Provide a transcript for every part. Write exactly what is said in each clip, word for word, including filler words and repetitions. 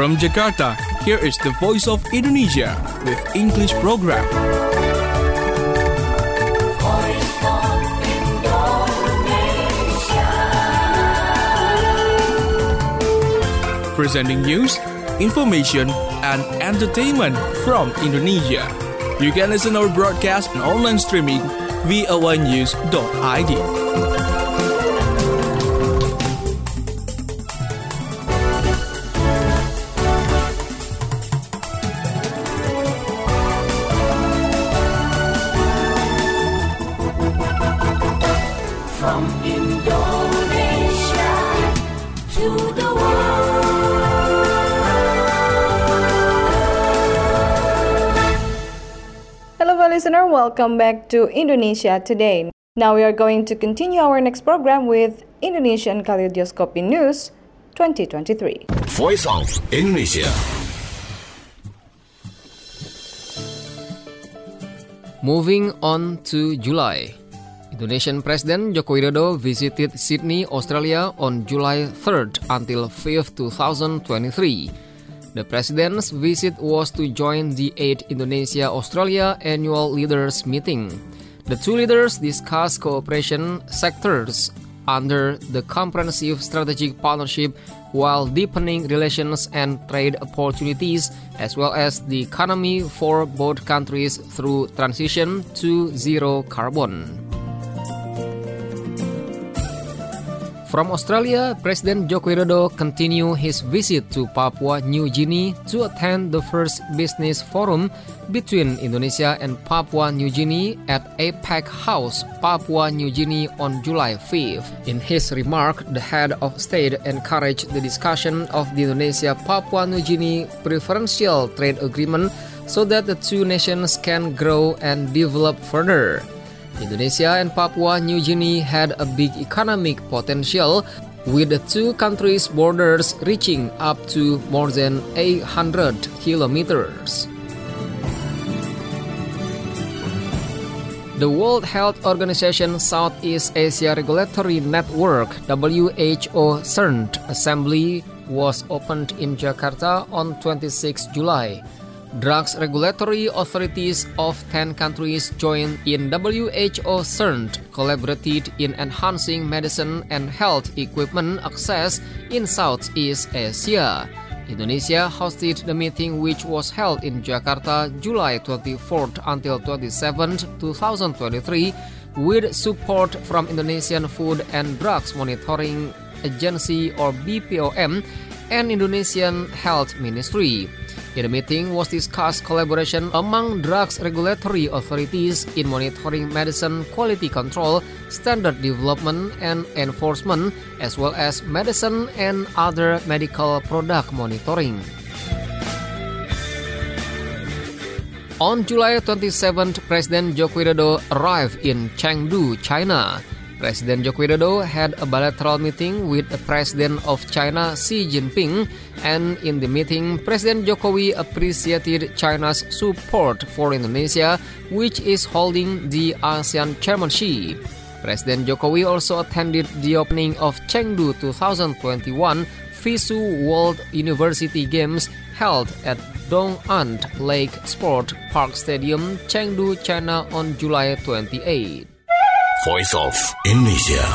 From Jakarta, here is the Voice of Indonesia with English program. Voice of Indonesia. Presenting news, information, and entertainment from Indonesia. You can listen our broadcast and online streaming v o a news dot i d. From Indonesia to the world. Hello, listener. Welcome back to Indonesia Today. Now we are going to continue our next program with Indonesian Kaleidoscope News twenty twenty-three. Voice of Indonesia. Moving on to July. Indonesian President Joko Widodo visited Sydney, Australia on July third until fifth, twenty twenty-three. The President's visit was to join the eighth Indonesia-Australia Annual Leaders Meeting. The two leaders discussed cooperation sectors under the Comprehensive Strategic Partnership while deepening relations and trade opportunities, as well as the economy for both countries through transition to zero carbon. From Australia, President Joko Widodo continued his visit to Papua New Guinea to attend the first business forum between Indonesia and Papua New Guinea at APEC House, Papua New Guinea on July fifth. In his remark, the head of state encouraged the discussion of the Indonesia-Papua New Guinea Preferential Trade Agreement so that the two nations can grow and develop further. Indonesia and Papua New Guinea had a big economic potential, with the two countries' borders reaching up to more than eight hundred kilometers. The World Health Organization Southeast Asia Regulatory Network W H O CERN Assembly was opened in Jakarta on twenty-sixth July. Drugs regulatory authorities of ten countries joined in W H O CERN, collaborated in enhancing medicine and health equipment access in Southeast Asia. Indonesia hosted the meeting, which was held in Jakarta July twenty-fourth until twenty-seventh, twenty twenty-three, with support from Indonesian Food and Drugs Monitoring Agency or B P O M and Indonesian Health Ministry. In the meeting was discussed collaboration among drugs regulatory authorities in monitoring medicine quality control, standard development and enforcement, as well as medicine and other medical product monitoring. On July twenty-seventh, President Joko Widodo arrived in Chengdu, China. President Joko Widodo had a bilateral meeting with the President of China, Xi Jinping, and in the meeting, President Jokowi appreciated China's support for Indonesia, which is holding the ASEAN Chairmanship. President Jokowi also attended the opening of Chengdu twenty twenty-one FISU World University Games held at Dong'an Lake Sport Park Stadium, Chengdu, China on July twenty-eighth. Voice of Indonesia.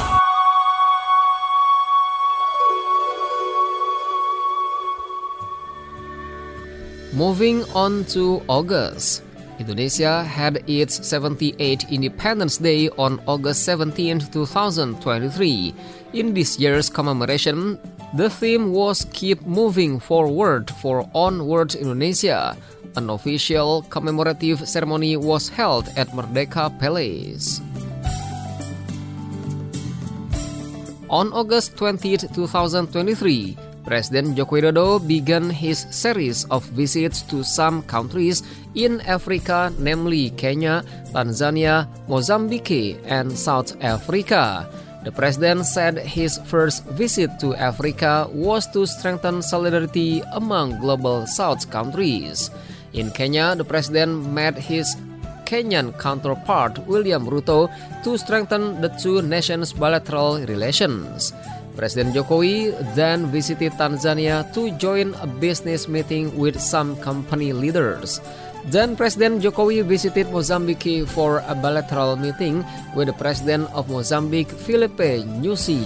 Moving on to August. Indonesia had its seventy-eighth Independence Day on August seventeenth, twenty twenty-three. In this year's commemoration, the theme was Keep Moving Forward for Onward Indonesia. An official commemorative ceremony was held at Merdeka Palace. On August twentieth, twenty twenty-three, President Joko Widodo began his series of visits to some countries in Africa, namely Kenya, Tanzania, Mozambique, and South Africa. The President said his first visit to Africa was to strengthen solidarity among Global South countries. In Kenya, the President met his Kenyan counterpart William Ruto to strengthen the two nations' bilateral relations. President Jokowi then visited Tanzania to join a business meeting with some company leaders. Then President Jokowi visited Mozambique for a bilateral meeting with the President of Mozambique, Filipe Nyusi.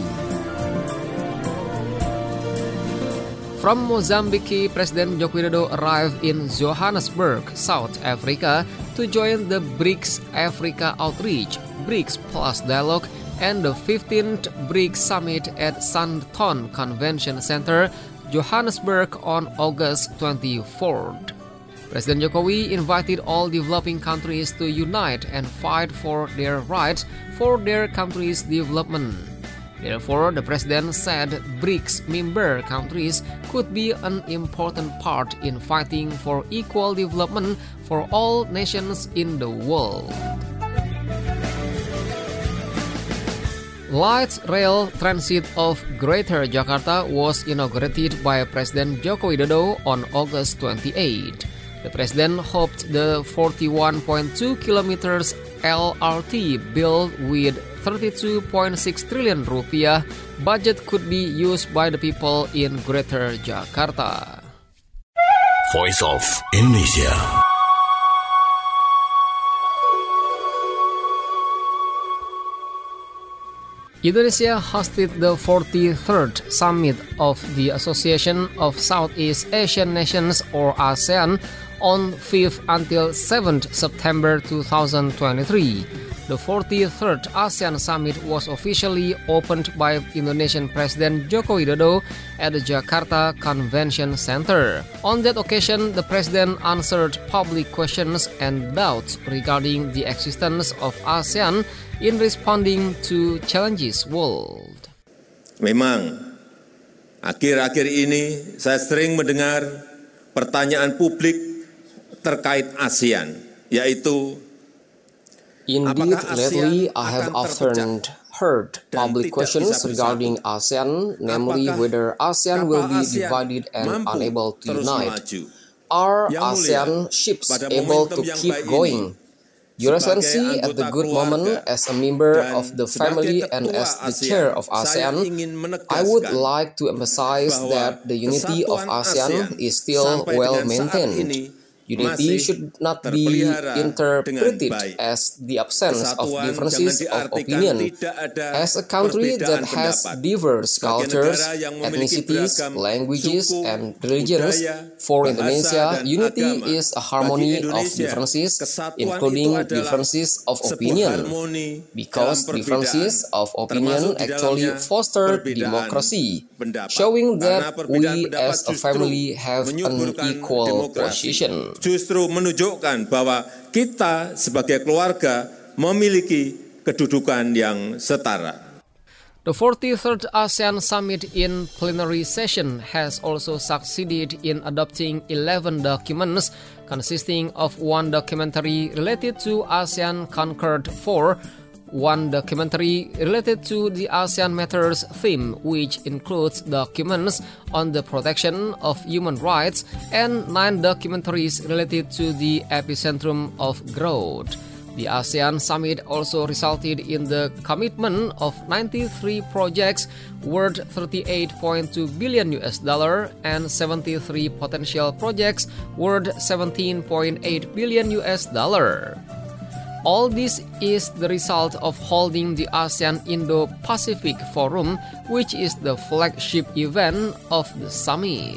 From Mozambique, President Joko Widodo arrived in Johannesburg, South Africa, to join the BRICS Africa Outreach, BRICS Plus Dialogue, and the fifteenth BRICS Summit at Sandton Convention Center, Johannesburg on August twenty-fourth. President Jokowi invited all developing countries to unite and fight for their rights for their country's development. Therefore, the President said BRICS member countries could be an important part in fighting for equal development for all nations in the world. Light rail transit of Greater Jakarta was inaugurated by President Joko Widodo on August twenty-eighth. The President hoped the forty-one point two kilometers L R T built with thirty-two point six trillion rupiah budget could be used by the people in Greater Jakarta. Voice of Indonesia. Indonesia hosted the forty-third Summit of the Association of Southeast Asian Nations or ASEAN on fifth until seventh September two thousand twenty-three. The forty-third ASEAN Summit was officially opened by Indonesian President Joko Widodo at the Jakarta Convention Center. On that occasion, the President answered public questions and doubts regarding the existence of ASEAN in responding to challenges world. Memang, akhir-akhir ini saya sering mendengar pertanyaan publik terkait ASEAN, yaitu Indeed, lately I have often heard public questions regarding ASEAN, namely whether ASEAN will be divided and unable to unite. Are ASEAN ships able to keep going? Your Excellency, at the good moment, as a member of the family and as the chair of ASEAN, I would like to emphasize that the unity of ASEAN is still well maintained. Unity should not be interpreted as the absence of differences of opinion. As a country that has diverse cultures, ethnicities, languages, and religions, for Indonesia, unity is a harmony of differences, including differences of opinion, because differences of opinion actually foster democracy, showing that we as a family have an equal position. Justru menunjukkan bahwa kita sebagai keluarga memiliki kedudukan yang setara. The forty-third ASEAN Summit in plenary session has also succeeded in adopting eleven documents consisting of one documentary related to ASEAN Concord four, one documentary related to the ASEAN Matters theme, which includes documents on the protection of human rights, and nine documentaries related to the epicentrum of growth. The ASEAN Summit also resulted in the commitment of ninety-three projects worth thirty-eight point two billion U S dollar and seventy-three potential projects worth seventeen point eight billion U S dollar. All this is the result of holding the ASEAN Indo-Pacific Forum, which is the flagship event of the summit.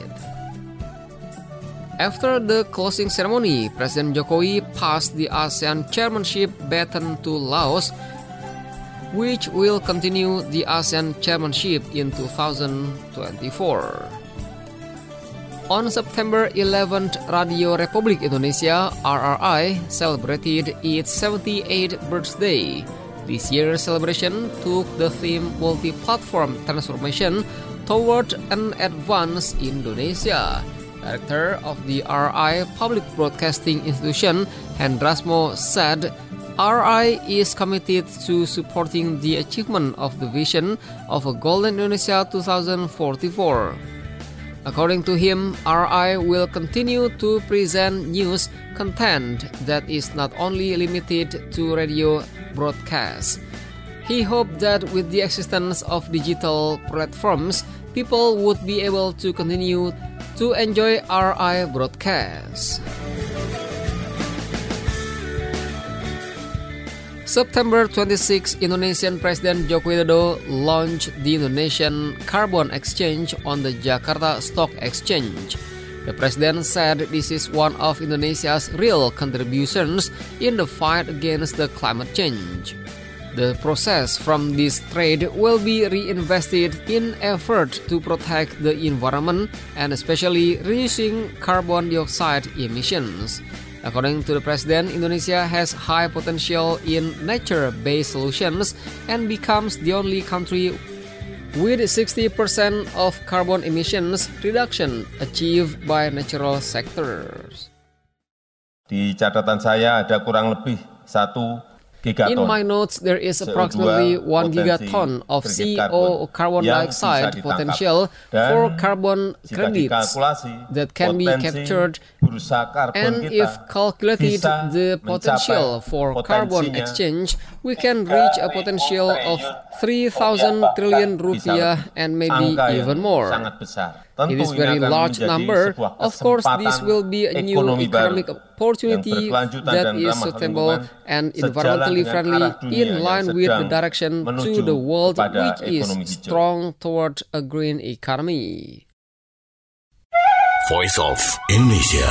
After the closing ceremony, President Jokowi passed the ASEAN chairmanship baton to Laos, which will continue the ASEAN chairmanship in two thousand twenty-four. On September eleventh, Radio Republik Indonesia (R R I) celebrated its seventy-eighth birthday. This year's celebration took the theme Multi-Platform Transformation Toward an Advanced Indonesia. Director of the R R I Public Broadcasting Institution, Hendrasmo, said R R I is committed to supporting the achievement of the vision of a Golden Indonesia twenty forty-four. According to him, R R I will continue to present news content that is not only limited to radio broadcasts. He hoped that with the existence of digital platforms, people would be able to continue to enjoy R I broadcasts. September twenty-sixth, Indonesian President Joko Widodo launched the Indonesian Carbon Exchange on the Jakarta Stock Exchange. The president said this is one of Indonesia's real contributions in the fight against the climate change. The process from this trade will be reinvested in effort to protect the environment and especially reducing carbon dioxide emissions. According to the president, Indonesia has high potential in nature-based solutions and becomes the only country with sixty percent of carbon emissions reduction achieved by natural sectors. Di catatan saya ada kurang lebih satu gigaton. In my notes, there is approximately one gigaton of C O carbon dioxide potential for carbon credits that can be captured, and if calculated the potential for carbon exchange, we can reach a potential of three thousand trillion rupiah and maybe even more. It is a very large number. Of course, this will be a new economic opportunity that is suitable and environmentally friendly, in line with the direction to the world which is strong toward a green economy. Voice of Indonesia.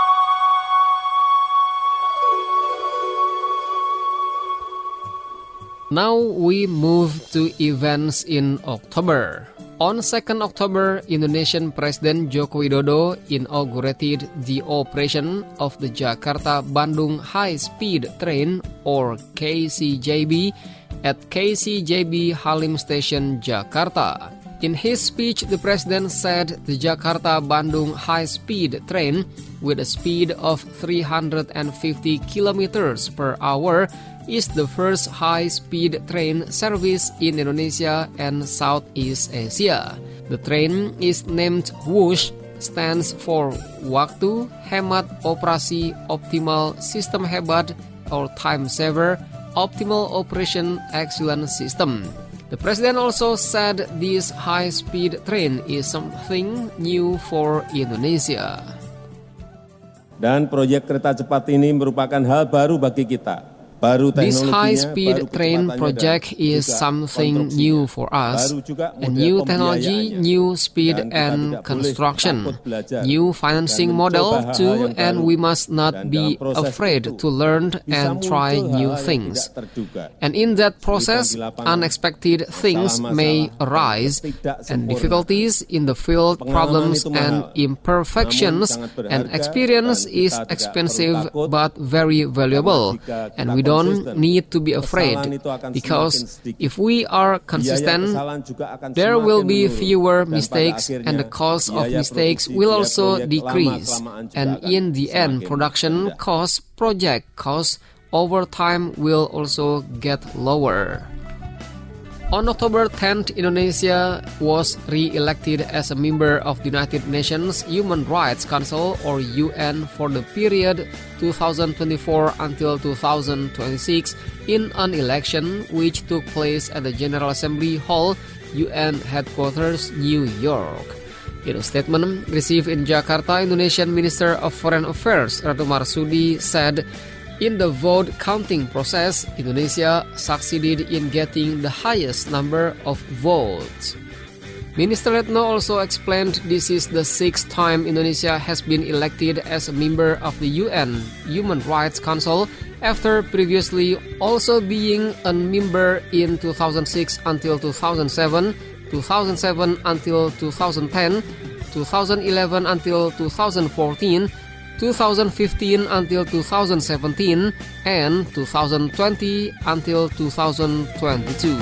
Now we move to events in October. On second October, Indonesian President Joko Widodo inaugurated the operation of the Jakarta-Bandung High-Speed Train, or K C J B, at K C J B Halim Station, Jakarta. In his speech, the president said the Jakarta-Bandung High-Speed Train, with a speed of three hundred fifty kilometers per hour, is the first high-speed train service in Indonesia and Southeast Asia. The train is named WOOSH, stands for Waktu Hemat Operasi Optimal Sistem Hebat, or Time Saver Optimal Operation Excellence System. The president also said this high-speed train is something new for Indonesia. Dan proyek kereta cepat ini merupakan hal baru bagi kita. This high-speed train project is something new for us. A new technology, new speed and construction, new financing model too, and we must not be afraid to learn and try new things. And in that process, unexpected things may arise, and difficulties in the field, problems and imperfections, and experience is expensive but very valuable, and we don't need to be afraid, because if we are consistent, there will be fewer mistakes and the cost of mistakes will also decrease, and in the end, production costs, project costs over time will also get lower. On October tenth, Indonesia was re-elected as a member of the United Nations Human Rights Council, or U N, for the period two thousand twenty-four until two thousand twenty-six in an election which took place at the General Assembly Hall, U N Headquarters, New York. In a statement received in Jakarta, Indonesian Minister of Foreign Affairs Retno Marsudi said, in the vote counting process, Indonesia succeeded in getting the highest number of votes. Minister Retno also explained this is the sixth time Indonesia has been elected as a member of the U N Human Rights Council, after previously also being a member in two thousand six until two thousand seven, two thousand seven until two thousand ten, two thousand eleven until two thousand fourteen, two thousand fifteen until two thousand seventeen, and two thousand twenty until two thousand twenty-two.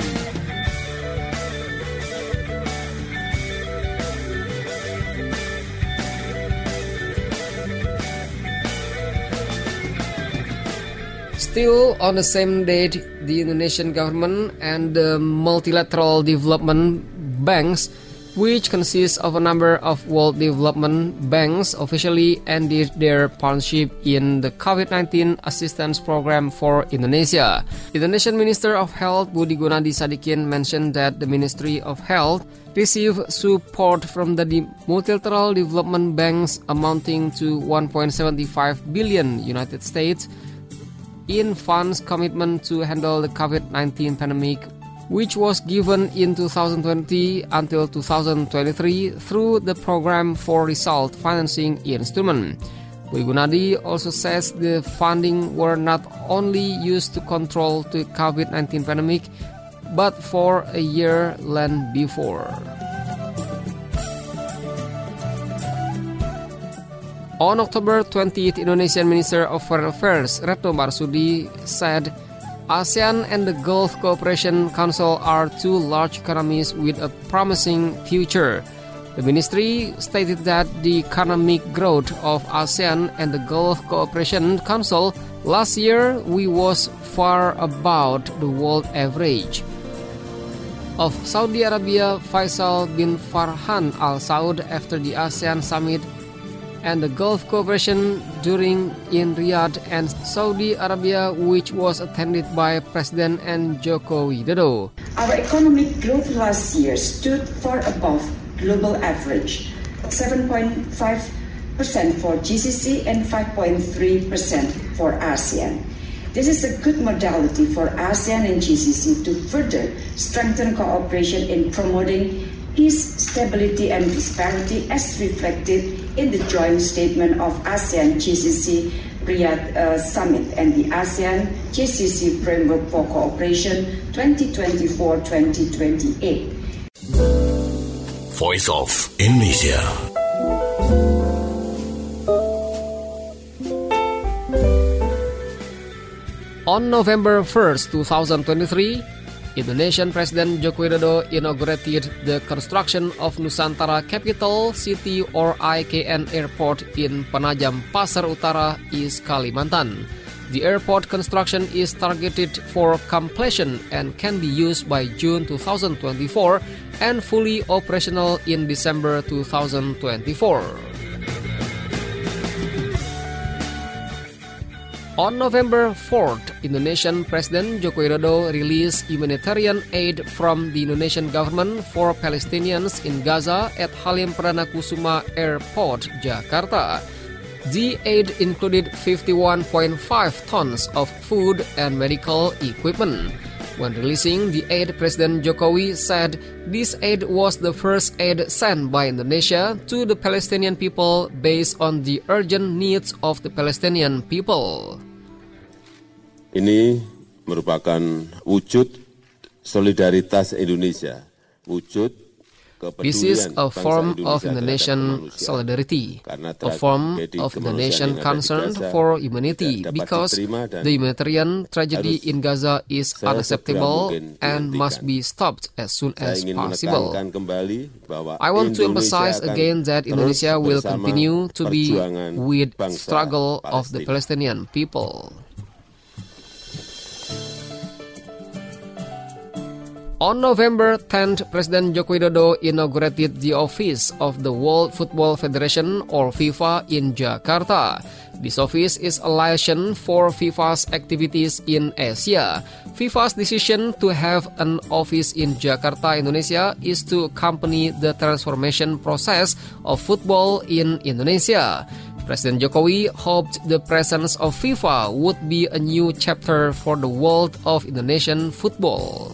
Still on the same date, the Indonesian government and the multilateral development banks which consists of a number of World Development Banks, officially ended their partnership in the COVID nineteen Assistance Program for Indonesia. Indonesian Minister of Health Budi Gunadi Sadikin mentioned that the Ministry of Health received support from the multilateral development banks amounting to one point seven five billion United States in funds commitment to handle the COVID nineteen pandemic, which was given in two thousand twenty until two thousand twenty-three through the Program for Result Financing Instrument. Budi Gunadi also says the funding were not only used to control the COVID nineteen pandemic, but for a year than before. On October twentieth, Indonesian Minister of Foreign Affairs Retno Marsudi said ASEAN and the Gulf Cooperation Council are two large economies with a promising future. The ministry stated that the economic growth of ASEAN and the Gulf Cooperation Council last year we was far above the world average. Of Saudi Arabia, Faisal bin Farhan Al Saud after the ASEAN Summit and the Gulf Cooperation during in Riyadh and Saudi Arabia, which was attended by President and Joko Widodo. Our economic growth last year stood far above global average, seven point five percent for G C C and five point three percent for ASEAN. This is a good modality for ASEAN and G C C to further strengthen cooperation in promoting peace, stability, and prosperity as reflected in the joint statement of ASEAN G C C Riyadh uh, Summit and the ASEAN G C C Framework for Cooperation twenty twenty-four to twenty twenty-eight. Voice of Indonesia. On November first, twenty twenty-three, Indonesian President Joko Widodo inaugurated the construction of Nusantara Capital City or I K N Airport in Penajam, Pasar Utara, East Kalimantan. The airport construction is targeted for completion and can be used by June twenty twenty-four and fully operational in December twenty twenty-four. On November fourth, Indonesian President Joko Widodo released humanitarian aid from the Indonesian government for Palestinians in Gaza at Halim Perdana Kusuma Airport, Jakarta. The aid included fifty-one point five tons of food and medical equipment. When releasing the aid, President Jokowi said this aid was the first aid sent by Indonesia to the Palestinian people based on the urgent needs of the Palestinian people. Ini merupakan wujud solidaritas Indonesia, wujud This is a form of Indonesian solidarity, a form of Indonesian concern for humanity, because the humanitarian tragedy in Gaza is unacceptable and must be stopped as soon as possible. I want to emphasize again that Indonesia will continue to be with the struggle of the Palestinian people. On November tenth, President Joko Widodo inaugurated the office of the World Football Federation or FIFA in Jakarta. This office is a liaison for FIFA's activities in Asia. FIFA's decision to have an office in Jakarta, Indonesia is to accompany the transformation process of football in Indonesia. President Jokowi hoped the presence of FIFA would be a new chapter for the world of Indonesian football.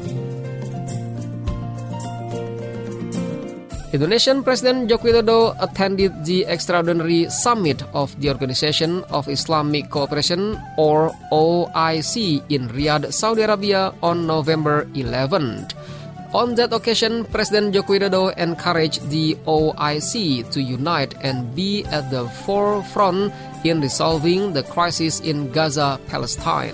Indonesian President Joko Widodo attended the extraordinary summit of the Organization of Islamic Cooperation or O I C in Riyadh, Saudi Arabia on November eleventh. On that occasion, President Joko Widodo encouraged the O I C to unite and be at the forefront in resolving the crisis in Gaza, Palestine.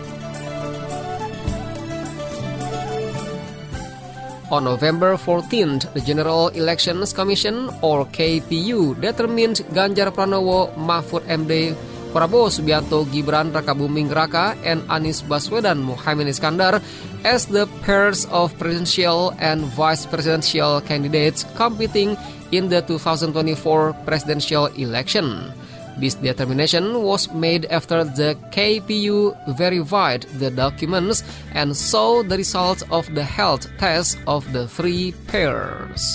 On November fourteenth, the General Elections Commission or K P U determined Ganjar Pranowo Mahfud M D Prabowo Subianto, Gibran Rakabuming Raka, and Anies Baswedan Muhaimin Iskandar as the pairs of presidential and vice presidential candidates competing in the two thousand twenty-four presidential election. This determination was made after the K P U verified the documents and saw the results of the health tests of the three pairs.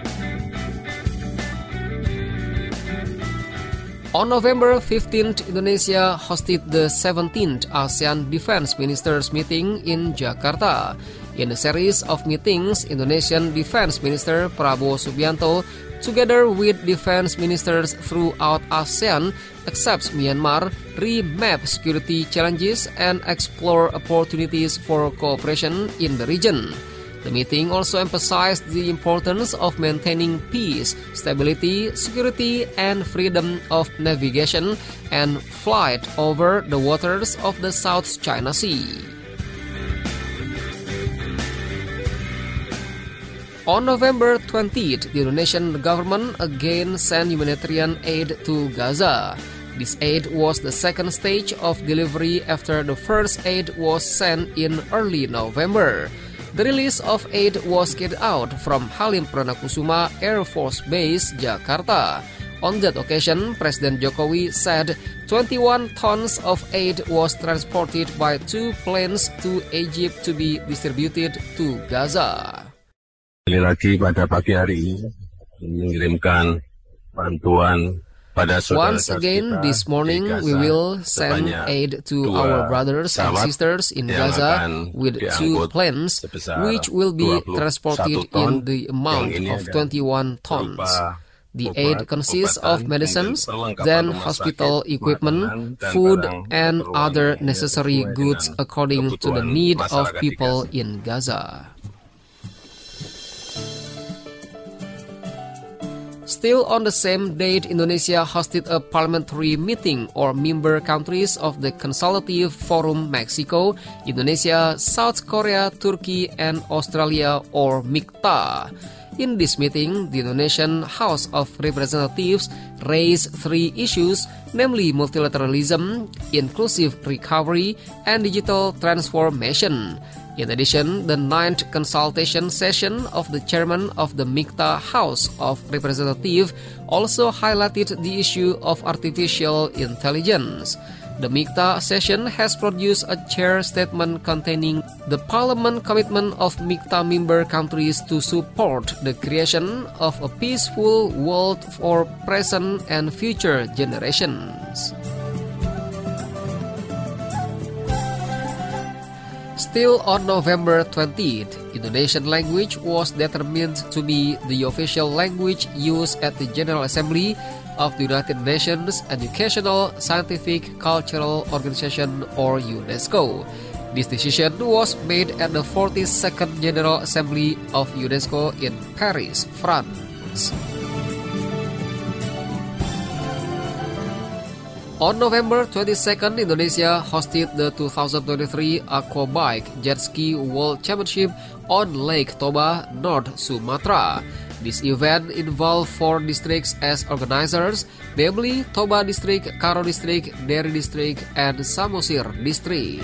On November fifteenth, Indonesia hosted the seventeenth ASEAN Defense Ministers meeting in Jakarta. In a series of meetings, Indonesian Defense Minister Prabowo Subianto, together with defense ministers throughout ASEAN, accepts Myanmar, remap security challenges, and explore opportunities for cooperation in the region. The meeting also emphasized the importance of maintaining peace, stability, security, and freedom of navigation and flight over the waters of the South China Sea. On November twentieth, the Indonesian government again sent humanitarian aid to Gaza. This aid was the second stage of delivery after the first aid was sent in early November. The release of aid was carried out from Halim Pranakusuma Air Force Base, Jakarta. On that occasion, President Jokowi said twenty-one tons of aid was transported by two planes to Egypt to be distributed to Gaza. Sekali lagi pada pagi hari ini mengirimkan bantuan pada saudara Once again, this morning we will send aid to our brothers and sisters in Gaza with two planes, which will be transported in the amount of twenty-one tons. The aid consists of medicines, then hospital equipment, food, and other necessary goods according to the need of people in Gaza. Still on the same date, Indonesia hosted a parliamentary meeting or member countries of the Consultative Forum Mexico, Indonesia, South Korea, Turkey, and Australia or MIKTA. In this meeting, the Indonesian House of Representatives raised three issues, namely multilateralism, inclusive recovery, and digital transformation. In addition, the ninth consultation session of the chairman of the MIKTA House of Representatives also highlighted the issue of artificial intelligence. The MIKTA session has produced a chair statement containing the parliament commitment of MIKTA member countries to support the creation of a peaceful world for present and future generations. Still on November twentieth, Indonesian language was determined to be the official language used at the General Assembly of the United Nations Educational, Scientific, Cultural Organization or UNESCO. This decision was made at the forty-second General Assembly of UNESCO in Paris, France. On November twenty-second, Indonesia hosted the two thousand twenty-three Aquabike Jet Ski World Championship on Lake Toba, North Sumatra. This event involved four districts as organizers, namely Toba District, Karo District, Deri District, and Samosir District.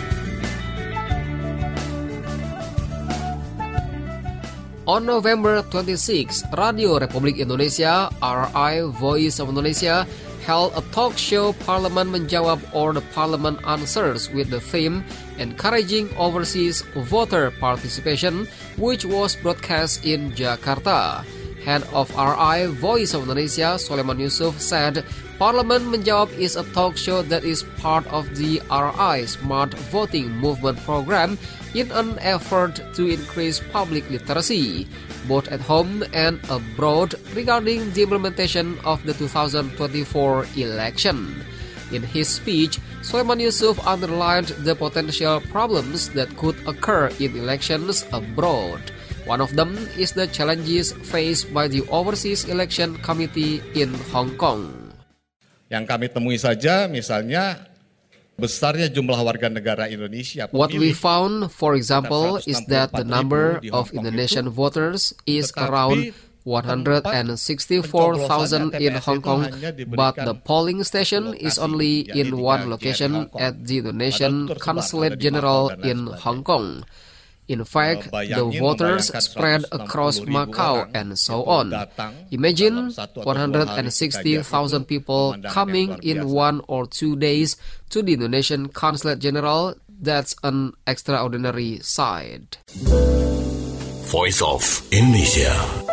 On November twenty-sixth, Radio Republik Indonesia, R I Voice of Indonesia, held a talk show Parlemen Menjawab or the Parliament Answers with the theme Encouraging Overseas Voter Participation, which was broadcast in Jakarta. Head of R I Voice of Indonesia, Soleman Yusuf, said Parlemen Menjawab is a talk show that is part of the R I Smart Voting Movement program in an effort to increase public literacy, both at home and abroad, regarding the implementation of the two thousand twenty-four election. In his speech, Soleman Yusuf underlined the potential problems that could occur in elections abroad. One of them is the challenges faced by the Overseas Election Committee in Hong Kong. Yang kami temui saja misalnya besarnya jumlah warga negara Indonesia. What we found, for example, is that the number of Indonesian voters is around one hundred sixty-four thousand in Hong Kong, but the polling station is only in one location at the Indonesian Consulate General in Hong Kong. In fact, the voters spread across Macau and so on. Imagine one hundred sixty thousand people coming in one or two days to the Indonesian Consulate General. That's an extraordinary sight. Voice of Indonesia.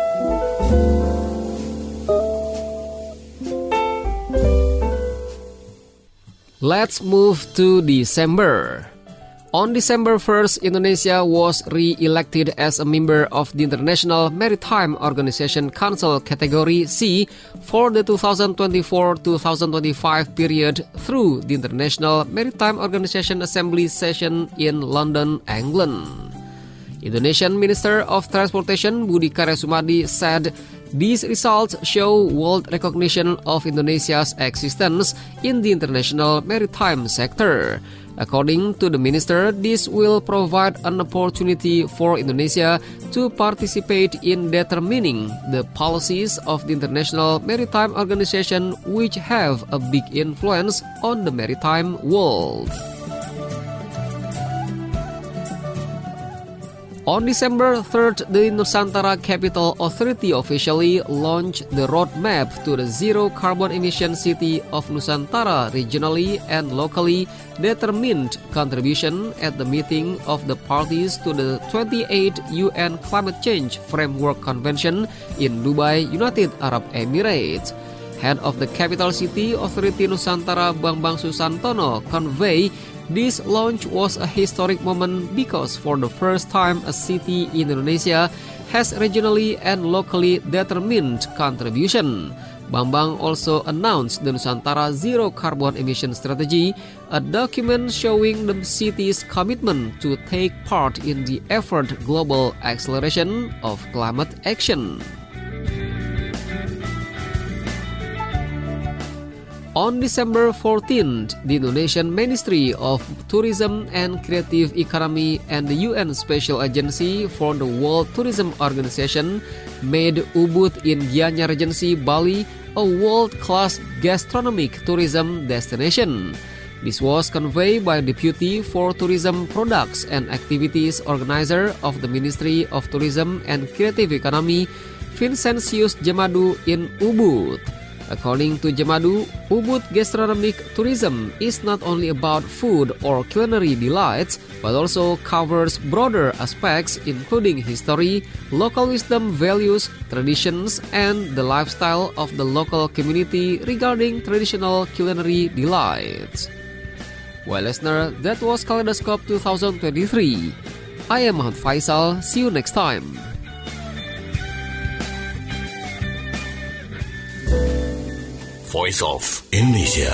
Let's move to December. On December first, Indonesia was re-elected as a member of the International Maritime Organization Council Category C for the two thousand twenty-four to two thousand twenty-five period through the International Maritime Organization Assembly session in London, England. Indonesian Minister of Transportation Budi Karya Sumadi said these results show world recognition of Indonesia's existence in the international maritime sector. According to the minister, this will provide an opportunity for Indonesia to participate in determining the policies of the International Maritime Organization, which have a big influence on the maritime world. On December third, the Nusantara Capital Authority officially launched the roadmap to the zero carbon emission city of Nusantara regionally and locally determined contribution at the meeting of the parties to the twenty-eighth U N Climate Change Framework Convention in Dubai, United Arab Emirates. Head of the Capital City Authority Nusantara Bambang Susantono conveyed this launch was a historic moment because for the first time a city in Indonesia has regionally and locally determined contribution. Bambang also announced the Nusantara Zero Carbon Emission Strategy, a document showing the city's commitment to take part in the effort global acceleration of climate action. On December fourteenth, the Indonesian Ministry of Tourism and Creative Economy and the U N Special Agency for the World Tourism Organization made Ubud in Gianyar Regency, Bali, a world-class gastronomic tourism destination. This was conveyed by Deputy for Tourism Products and Activities Organizer of the Ministry of Tourism and Creative Economy, Vincentius Jemadu in Ubud. According to Jemadu, Ubud gastronomic tourism is not only about food or culinary delights, but also covers broader aspects including history, local wisdom, values, traditions, and the lifestyle of the local community regarding traditional culinary delights. Well, listener, that was Kaleidoscope twenty twenty-three. I am Muhammad Faisal. See you next time. Voice of Indonesia.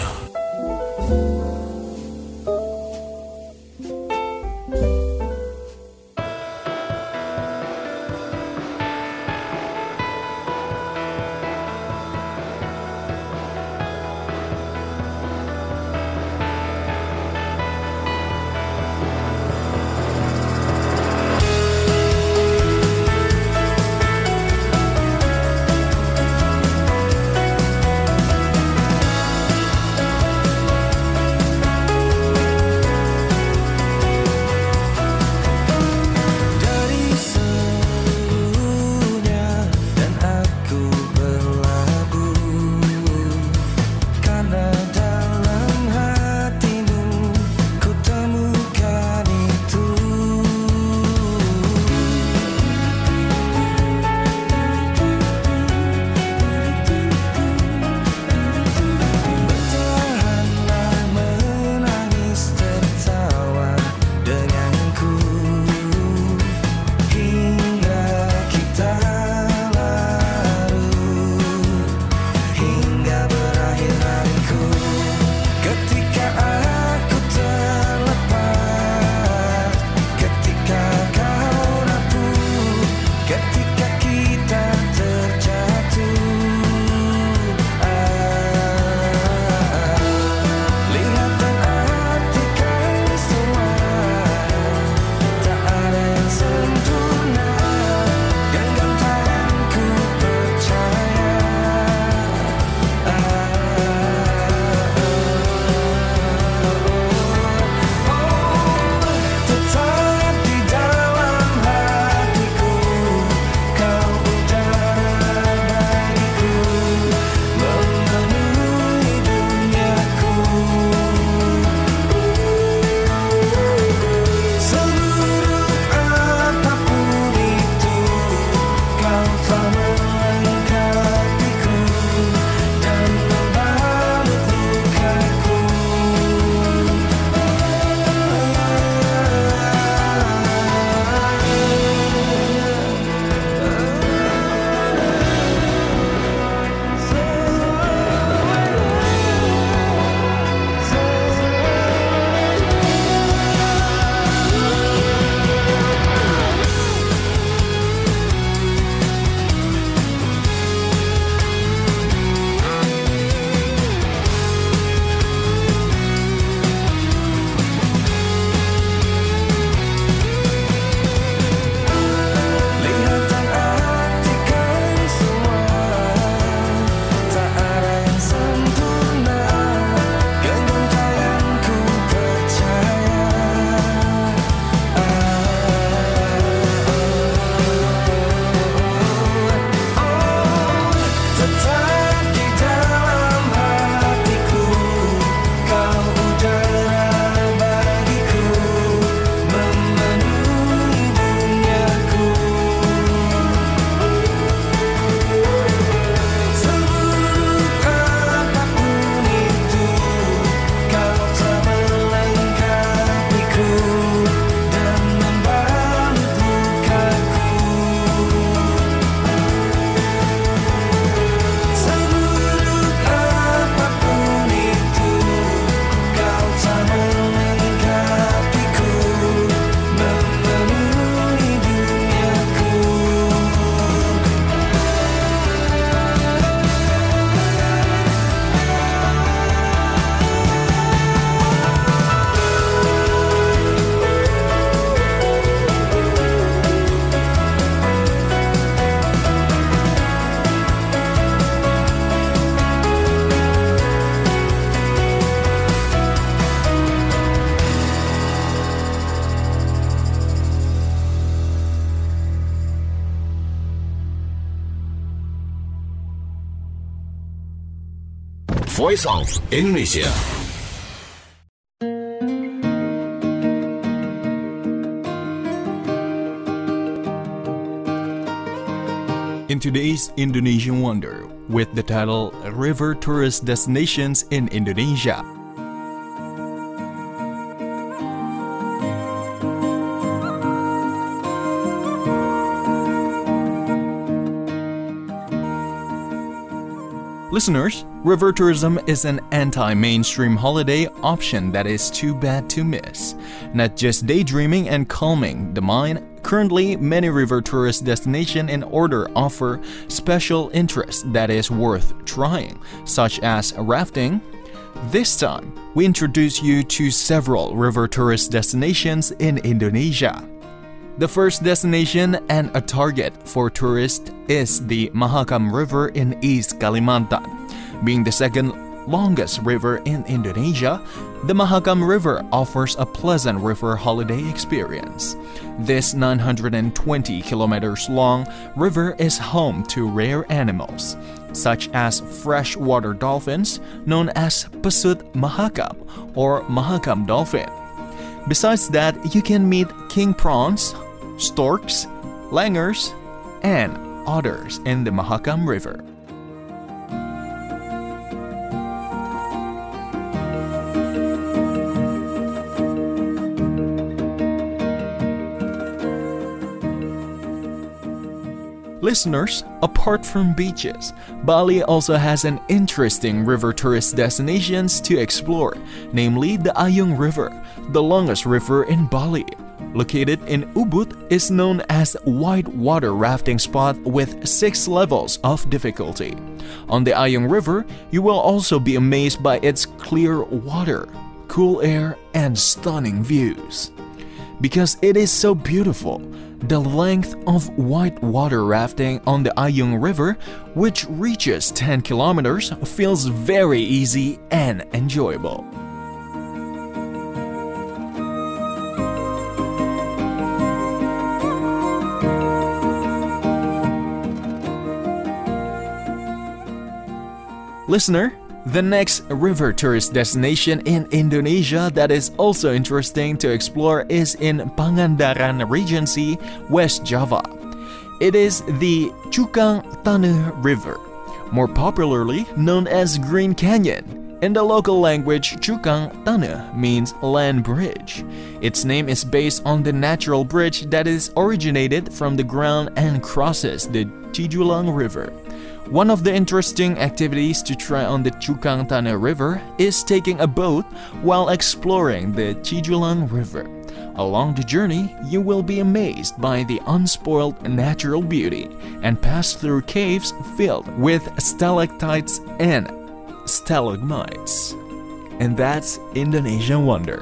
Voice of Indonesia. In today's Indonesian Wonder, with the title River Tourist Destinations in Indonesia. Listeners, river tourism is an anti-mainstream holiday option that is too bad to miss. Not just daydreaming and calming the mind, currently many river tourist destinations in order offer special interest that is worth trying, such as rafting. This time, we introduce you to several river tourist destinations in Indonesia. The first destination and a target for tourists is the Mahakam River in East Kalimantan. Being the second longest river in Indonesia, the Mahakam River offers a pleasant river holiday experience. This nine hundred twenty kilometers long river is home to rare animals, such as freshwater dolphins known as Pesut Mahakam or Mahakam dolphin. Besides that, you can meet king prawns, storks, langurs, and otters in the Mahakam River. Listeners, apart from beaches, Bali also has an interesting river tourist destinations to explore, namely the Ayung River, the longest river in Bali. Located in Ubud, is known as white water rafting spot with six levels of difficulty. On the Ayung River, you will also be amazed by its clear water, cool air, and stunning views. Because it is so beautiful, the length of white water rafting on the Ayung River, which reaches ten kilometers, feels very easy and enjoyable. Listener, the next river tourist destination in Indonesia that is also interesting to explore is in Pangandaran Regency, West Java. It is the Cukang Taneuh River, more popularly known as Green Canyon. In the local language, Cukang Taneuh means land bridge. Its name is based on the natural bridge that is originated from the ground and crosses the Cijulang River. One of the interesting activities to try on the Cukang Taneuh River is taking a boat while exploring the Cijulang River. Along the journey, you will be amazed by the unspoiled natural beauty and pass through caves filled with stalactites and stalagmites. And that's Indonesian Wonder.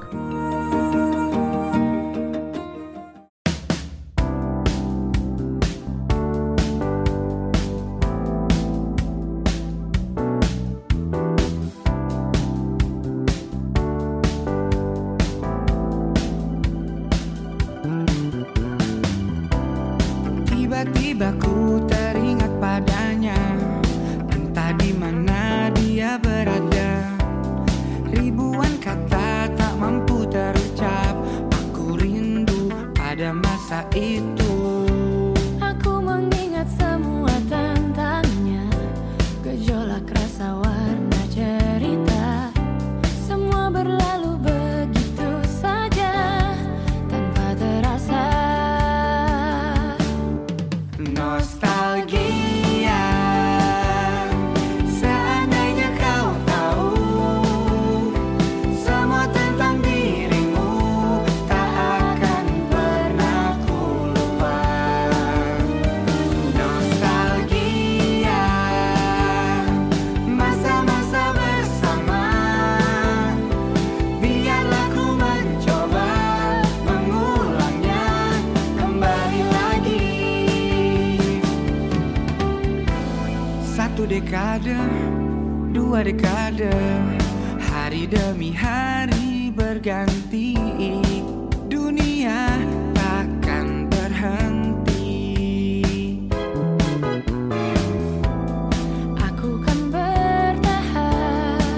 Tiba-tiba ku teringat padanya, entah di mana dia berada. Ribuan kata tak mampu terucap, aku rindu pada masa itu. Aku mengingat semua tentangnya, gejolak rasa warna cerita. Semua berlalu begitu saja, tanpa terasa. Nostalgia, seandainya kau tahu semua tentang dirimu, tak akan pernah ku lupa. Nostalgia, masa-masa bersama, biarlah ku mencoba mengulangnya kembali lagi. Satu dekade, dua dekade, hari demi hari berganti, dunia takkan berhenti. Aku kan bertahan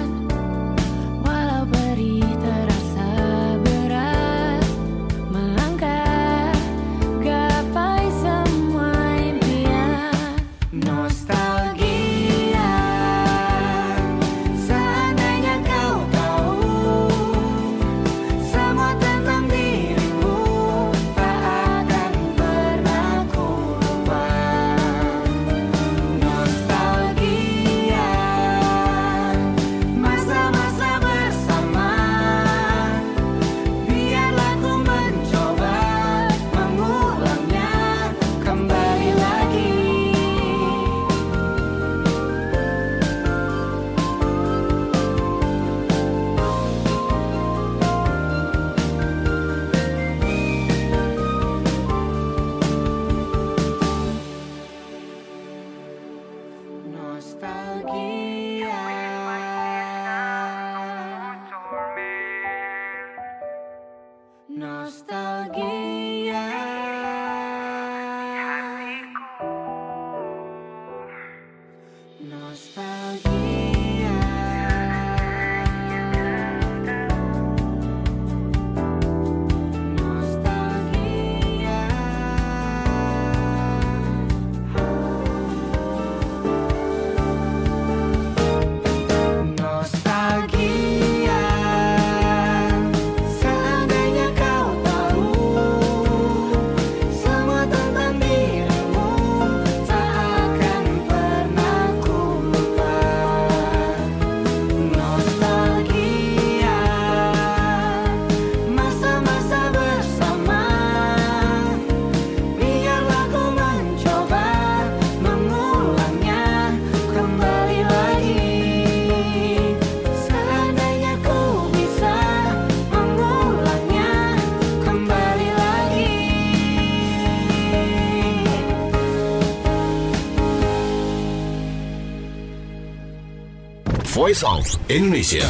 nostalgia. Nostalgia. Nostalgia. Nostalgia. Seandainya kau tahu semua tentang dirimu, tak akan pernah ku lupa. Nostalgia. Masa-masa bersama, biarlah ku mencoba mengulangnya kembali lagi. Seandainya ku bisa mengulangnya kembali lagi. Voice of Indonesia.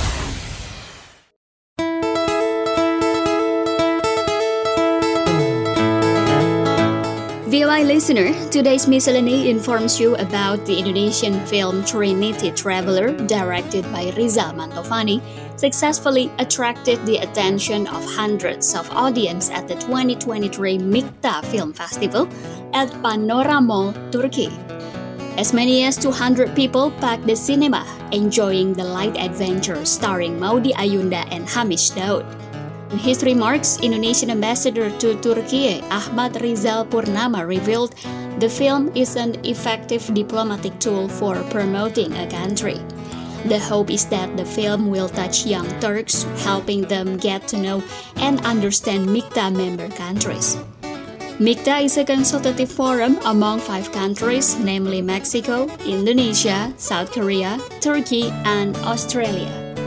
V O I listener, today's miscellany informs you about the Indonesian film Trinity Traveler, directed by Rizal Mantovani, successfully attracted the attention of hundreds of audience at the twenty twenty-three Mikta Film Festival at Panorama Mall, Turkey. As many as two hundred people packed the cinema, enjoying the light adventure starring Maudy Ayunda and Hamish Daud. In his remarks, Indonesian ambassador to Turkey, Ahmad Rizal Purnama, revealed the film is an effective diplomatic tool for promoting a country. The hope is that the film will touch young Turks, helping them get to know and understand Mikta member countries. Mikta is a consultative forum among five countries, namely Mexico, Indonesia, South Korea, Turkey, and Australia.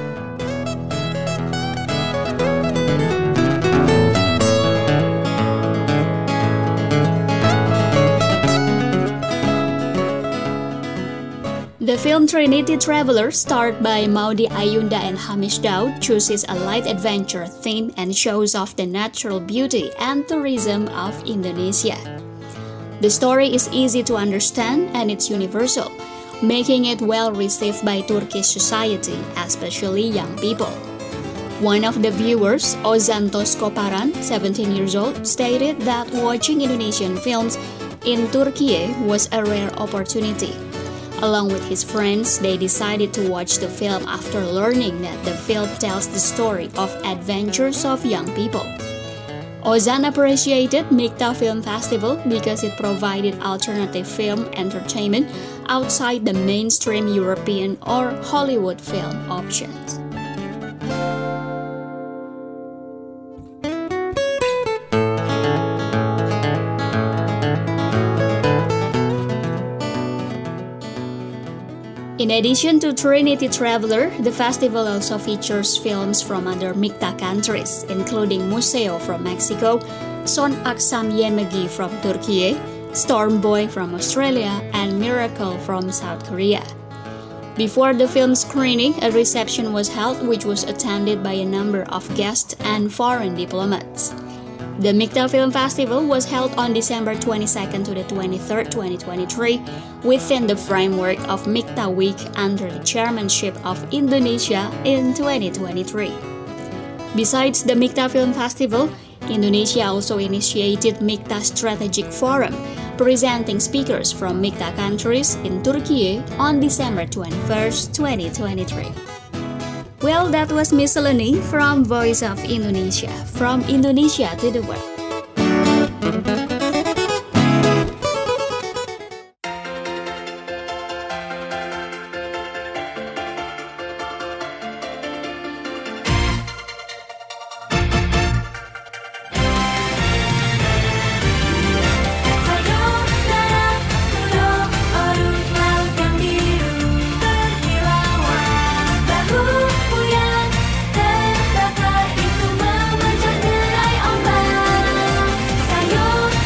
The film Trinity Traveler, starred by Maudy Ayunda and Hamish Daud, chooses a light adventure theme and shows off the natural beauty and tourism of Indonesia. The story is easy to understand and it's universal, making it well received by Turkish society, especially young people. One of the viewers, Ozantos Koparan, seventeen years old, stated that watching Indonesian films in Turkey was a rare opportunity. Along with his friends, they decided to watch the film after learning that the film tells the story of adventures of young people. Ozan appreciated Mikta Film Festival because it provided alternative film entertainment outside the mainstream European or Hollywood film options. In addition to Trinity Traveler, the festival also features films from other Mikta countries, including Museo from Mexico, Son Aksam Yemegi from Turkey, Storm Boy from Australia, and Miracle from South Korea. Before the film screening, a reception was held which was attended by a number of guests and foreign diplomats. The Mikta Film Festival was held on December twenty-second to the twenty-third, twenty twenty-three, within the framework of Mikta Week under the chairmanship of Indonesia in twenty twenty-three. Besides the Mikta Film Festival, Indonesia also initiated Mikta Strategic Forum, presenting speakers from Mikta countries in Turkey on December twenty-first, twenty twenty-three. Well, that was miscellany from Voice of Indonesia, from Indonesia to the world. Sayonara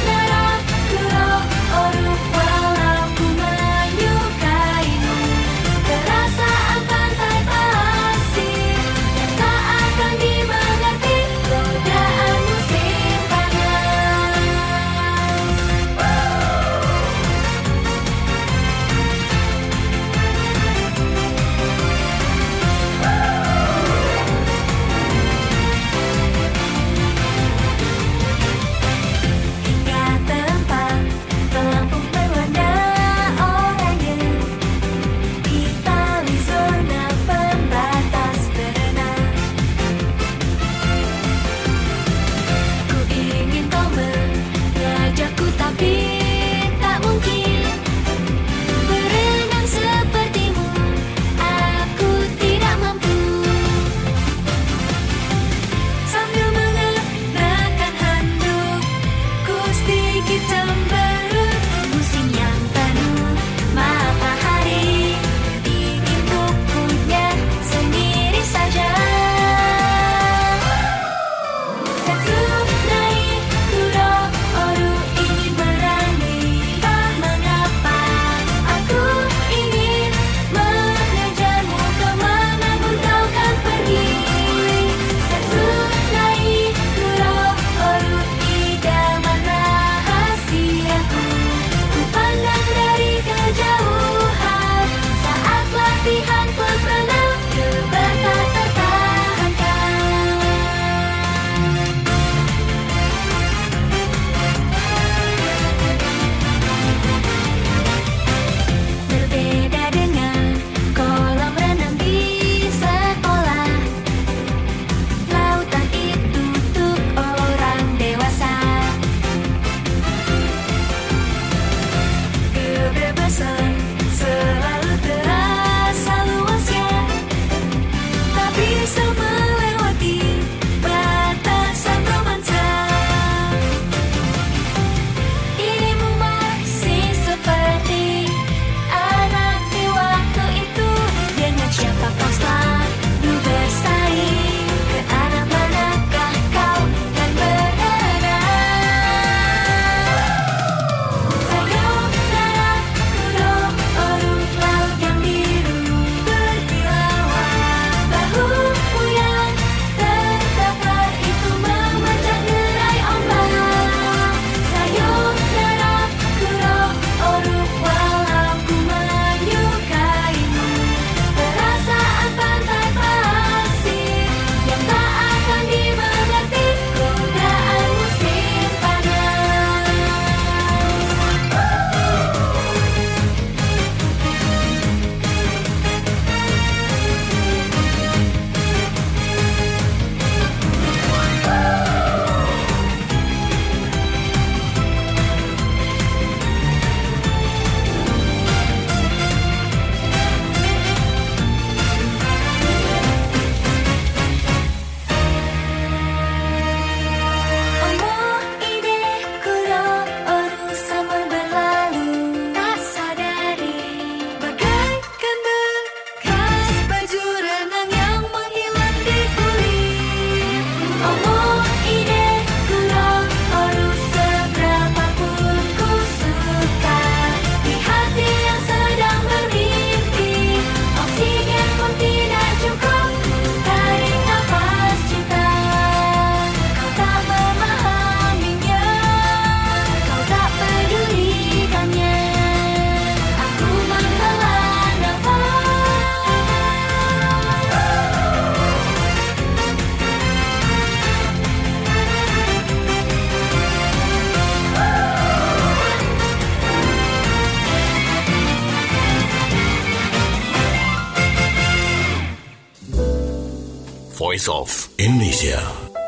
Voice of Indonesia.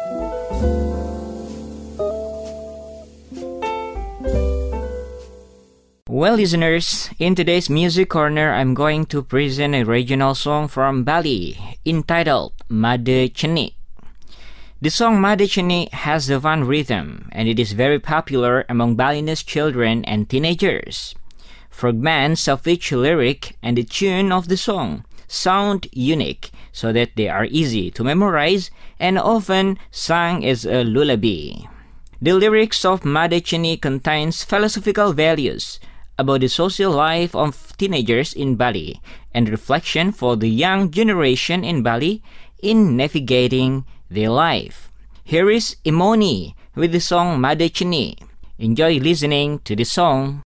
Well, listeners, in today's Music Corner, I'm going to present a regional song from Bali entitled Made Ceni. The song Made Ceni has a fun rhythm, and it is very popular among Balinese children and teenagers. Fragments of each lyric and the tune of the song sound unique, so that they are easy to memorize and often sung as a lullaby. The lyrics of Made Ceni contains philosophical values about the social life of teenagers in Bali and reflection for the young generation in Bali in navigating their life. Here is Imoni with the song Made Ceni. Enjoy listening to the song.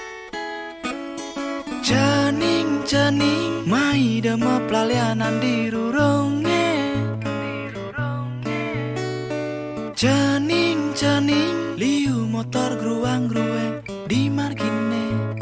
Cening cening mai demo pelalianan di rurunge. Cening cening liu motor gruang grueng di margine.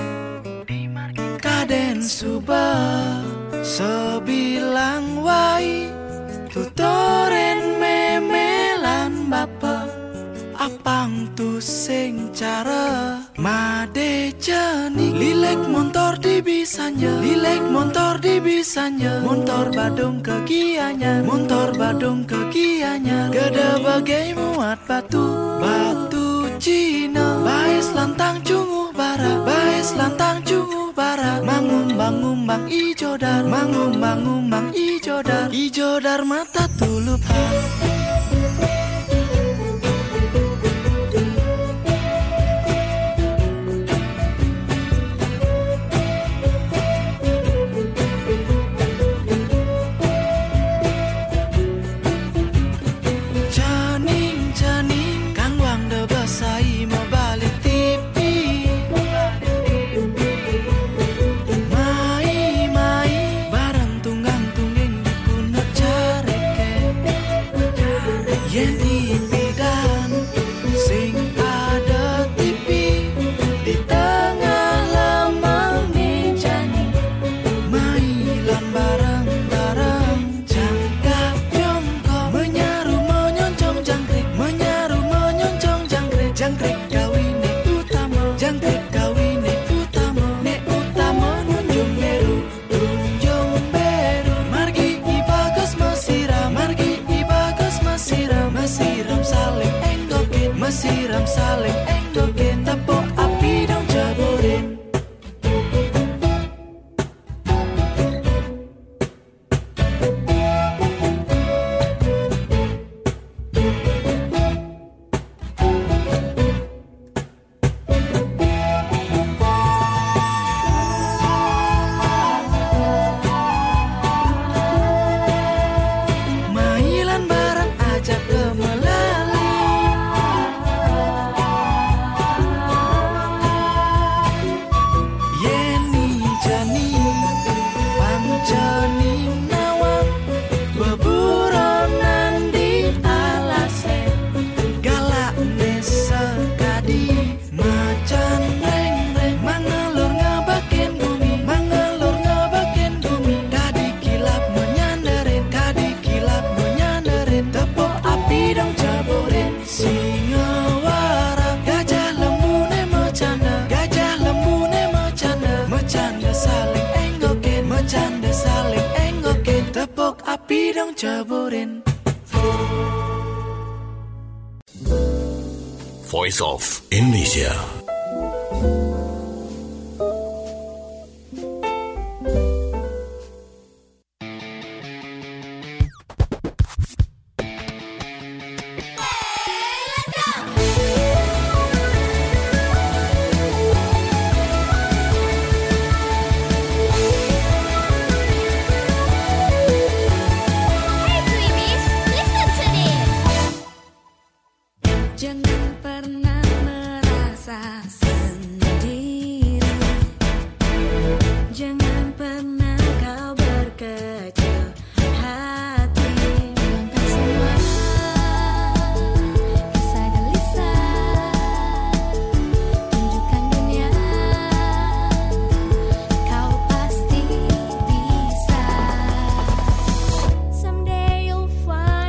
Kaden suba sebilang wai tutoren memelan bapa apang tu sing cara Made Ceni lilek motor di bisanya lilek motor di bisanya motor badung kegianya motor badung kegianya gede bagai muat batu batu Cina baes lantang cunguh bara baes lantang cunguh bara mangum bangum bang ijo dar mangum bangum bang ijo dar ijo dar mata tulup Siram saling enggokin tepuk api dong jaburin. Mailan bareng ajak ke Melali. Tepuk api dong jaburin. Voice of Indonesia. Jangan pernah merasa sendiri. Jangan pernah kau berkecil hati. Hilangkan semua kisah gelisah. Tunjukkan dunia kau pasti bisa. Someday you'll find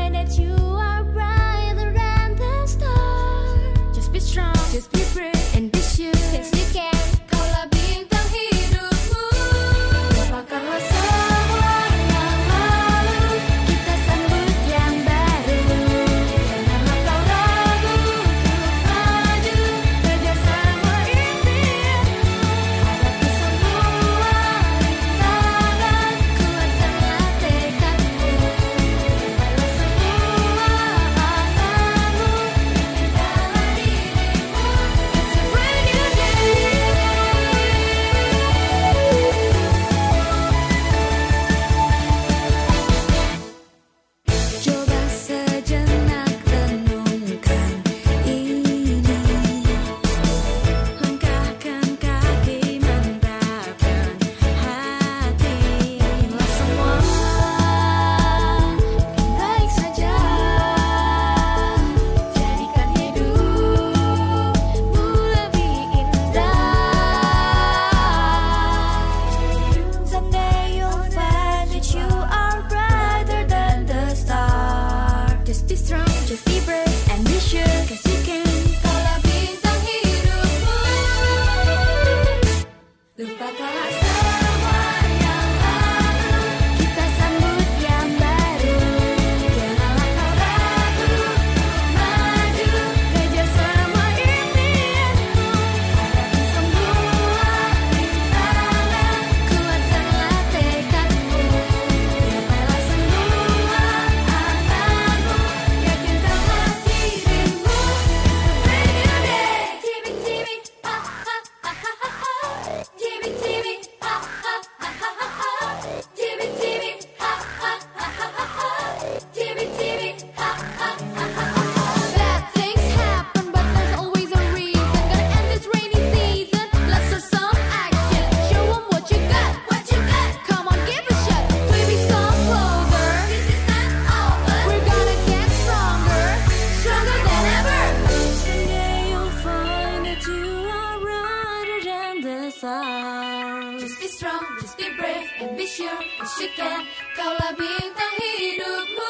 saksikan, kaulah bintang hidupku.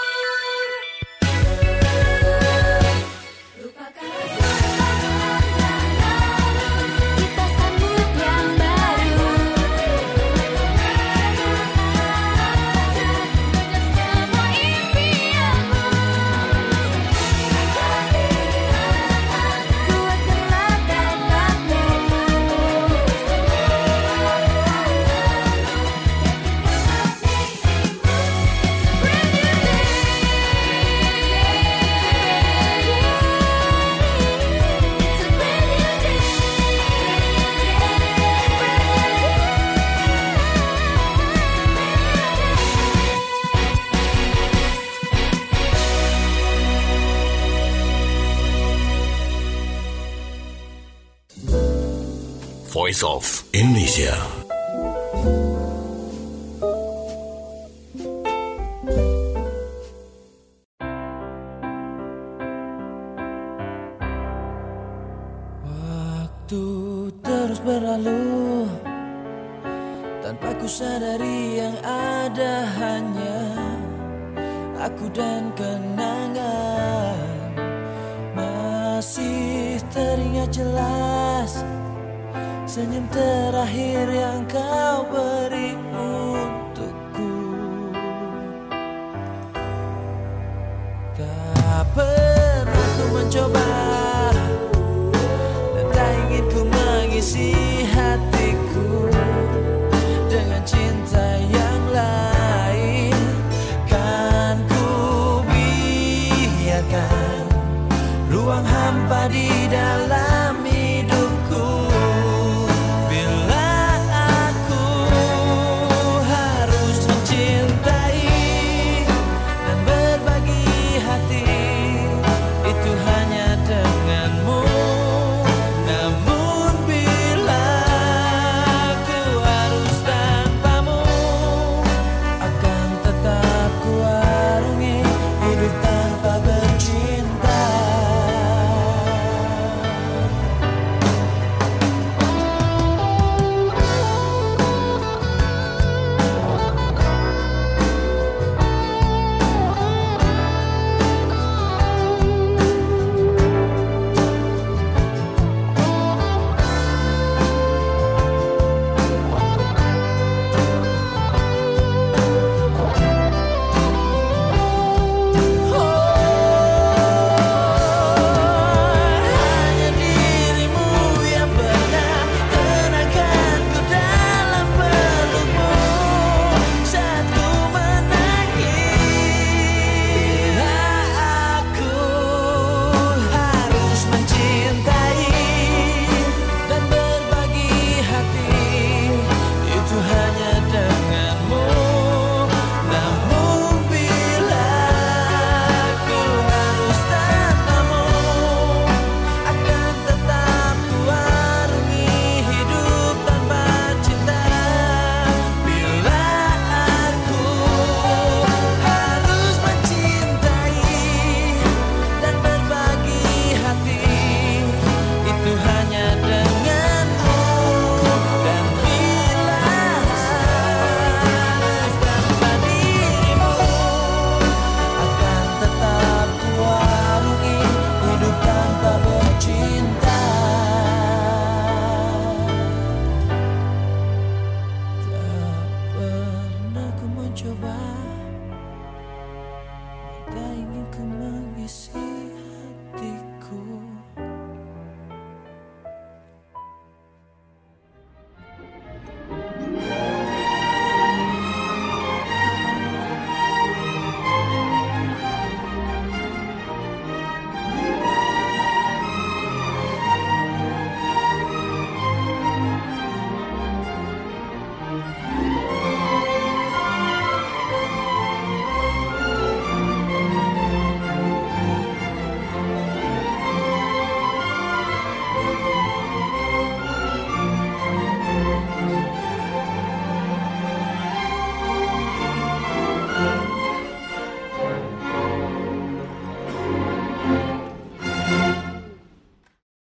Lupakanlah semua lalu, kita sambut yang baru. Kejar semua impianmu. Kuatkanlah tekadmu. Voice of Indonesia. Waktu terus berlalu tanpa ku sadari yang ada hanya aku dan kenangan. Masih teringat jelas senyum terakhir yang kau beri untukku. Tak pernah ku mencoba